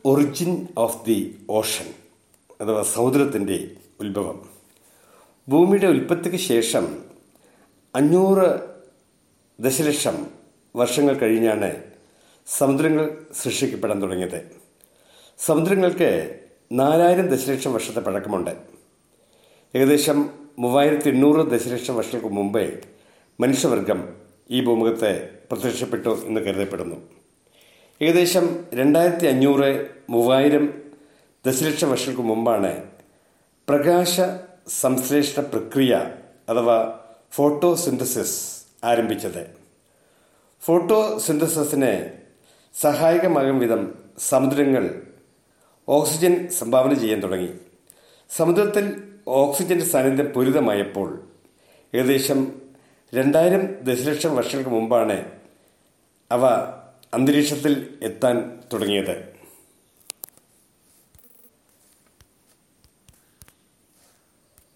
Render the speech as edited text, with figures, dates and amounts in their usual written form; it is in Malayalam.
ഒറിജിൻ ഓഫ് ദി ഓഷൻ അഥവാ സമുദ്രത്തിൻ്റെ ഉത്ഭവം. ഭൂമിയുടെ ഉൽപ്പത്തിക്ക് ശേഷം 500 ദശലക്ഷം വർഷങ്ങൾ കഴിഞ്ഞാണ് സമുദ്രങ്ങൾ സൃഷ്ടിക്കപ്പെടാൻ തുടങ്ങിയത്. സമുദ്രങ്ങൾക്ക് 4000 ദശലക്ഷം വർഷത്തെ പഴക്കമുണ്ട്. ഏകദേശം 3800 ദശലക്ഷം വർഷങ്ങൾക്ക് മുമ്പേ മനുഷ്യവർഗം ഈ ഭൂമുഖത്തെ പ്രത്യക്ഷപ്പെട്ടു എന്ന് കരുതപ്പെടുന്നു. ഏകദേശം 2500-3000 ദശലക്ഷം വർഷങ്ങൾക്ക് മുമ്പാണ് പ്രകാശ സംശ്ലേഷണ പ്രക്രിയ അഥവാ ഫോട്ടോസിന്തസിസ് ആരംഭിച്ചത്. ഫോട്ടോസിന്തസിസിന് സഹായകമാകും വിധം സമുദ്രങ്ങൾ ഓക്സിജൻ സംഭാവന ചെയ്യാൻ തുടങ്ങി. സമുദ്രത്തിൽ ഓക്സിജന്റെ സാന്നിധ്യം പൂരിതമായപ്പോൾ ഏകദേശം 2000 ദശലക്ഷം വർഷങ്ങൾക്ക് മുമ്പാണ് അവ അന്തരീക്ഷത്തിൽ എത്താൻ തുടങ്ങിയത്.